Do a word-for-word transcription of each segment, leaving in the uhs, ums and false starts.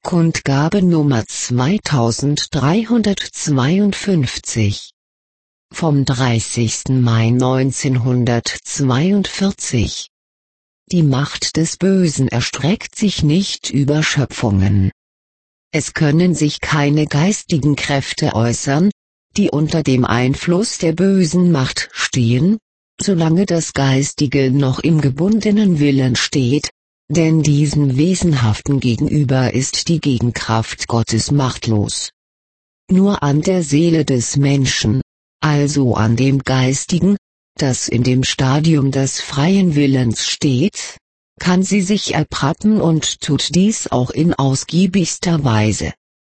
Kundgabe Nummer zweitausenddreihundertzweiundfünfzig vom dreißigsten Mai neunzehnhundertzweiundvierzig. Die Macht des Bösen erstreckt sich nicht über Schöpfungen. Es können sich keine geistigen Kräfte äußern, die unter dem Einfluss der bösen Macht stehen, solange das Geistige noch im gebundenen Willen steht, denn diesen Wesenhaften gegenüber ist die Gegenkraft Gottes machtlos. Nur an der Seele des Menschen, also an dem Geistigen, das in dem Stadium des freien Willens steht, kann sie sich erpratten und tut dies auch in ausgiebigster Weise.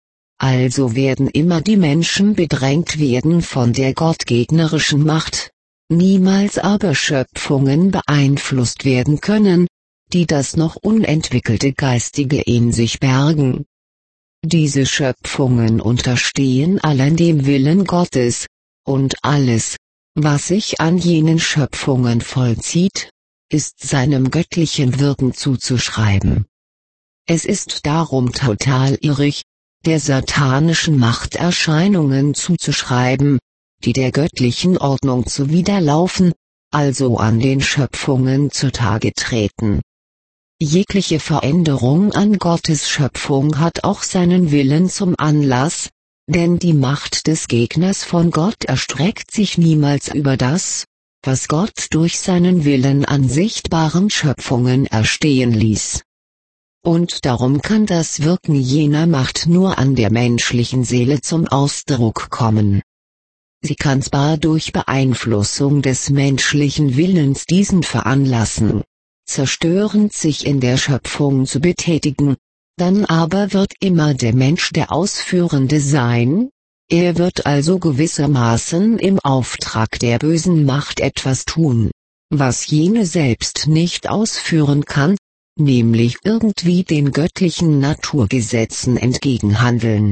Also werden immer die Menschen bedrängt werden von der gottgegnerischen Macht, niemals aber Schöpfungen beeinflusst werden können, die das noch unentwickelte Geistige in sich bergen. Diese Schöpfungen unterstehen allen dem Willen Gottes, und alles, was sich an jenen Schöpfungen vollzieht, ist seinem göttlichen Wirken zuzuschreiben. Es ist darum total irrig, der satanischen Machterscheinungen zuzuschreiben, die der göttlichen Ordnung zuwiderlaufen, also an den Schöpfungen zutage treten. Jegliche Veränderung an Gottes Schöpfung hat auch seinen Willen zum Anlass, denn die Macht des Gegners von Gott erstreckt sich niemals über das, was Gott durch seinen Willen an sichtbaren Schöpfungen erstehen ließ. Und darum kann das Wirken jener Macht nur an der menschlichen Seele zum Ausdruck kommen. Sie kann zwar durch Beeinflussung des menschlichen Willens diesen veranlassen, zerstörend sich in der Schöpfung zu betätigen, dann aber wird immer der Mensch der Ausführende sein, er wird also gewissermaßen im Auftrag der bösen Macht etwas tun, was jene selbst nicht ausführen kann, nämlich irgendwie den göttlichen Naturgesetzen entgegenhandeln.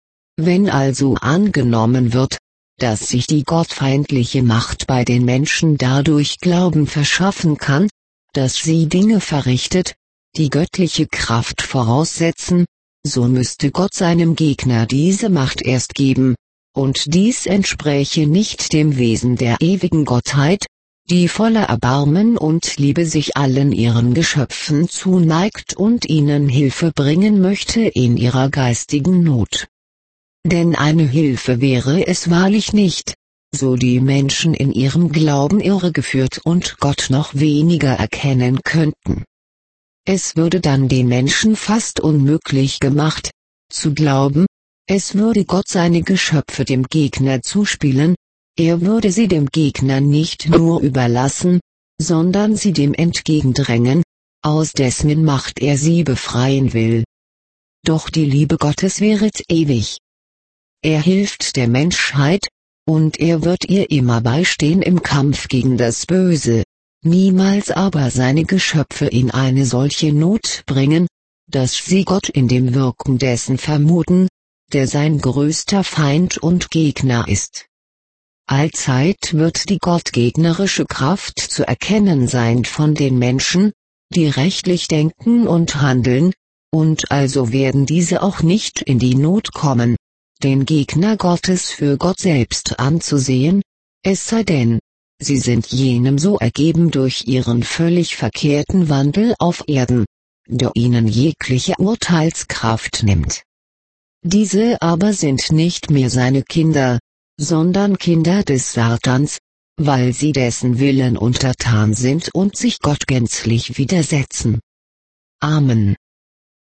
Wenn also angenommen wird, dass sich die gottfeindliche Macht bei den Menschen dadurch Glauben verschaffen kann, dass sie Dinge verrichtet, die göttliche Kraft voraussetzen, so müsste Gott seinem Gegner diese Macht erst geben, und dies entspräche nicht dem Wesen der ewigen Gottheit, die voller Erbarmen und Liebe sich allen ihren Geschöpfen zuneigt und ihnen Hilfe bringen möchte in ihrer geistigen Not. Denn eine Hilfe wäre es wahrlich nicht, so die Menschen in ihrem Glauben irregeführt und Gott noch weniger erkennen könnten. Es würde dann den Menschen fast unmöglich gemacht, zu glauben, es würde Gott seine Geschöpfe dem Gegner zuspielen, er würde sie dem Gegner nicht nur überlassen, sondern sie dem entgegendrängen, aus dessen Macht er sie befreien will. Doch die Liebe Gottes währet ewig. Er hilft der Menschheit, und er wird ihr immer beistehen im Kampf gegen das Böse, niemals aber seine Geschöpfe in eine solche Not bringen, dass sie Gott in dem Wirken dessen vermuten, der sein größter Feind und Gegner ist. Allzeit wird die gottgegnerische Kraft zu erkennen sein von den Menschen, die rechtlich denken und handeln, und also werden diese auch nicht in die Not kommen, den Gegner Gottes für Gott selbst anzusehen, es sei denn, sie sind jenem so ergeben durch ihren völlig verkehrten Wandel auf Erden, der ihnen jegliche Urteilskraft nimmt. Diese aber sind nicht mehr seine Kinder, sondern Kinder des Satans, weil sie dessen Willen untertan sind und sich Gott gänzlich widersetzen. Amen.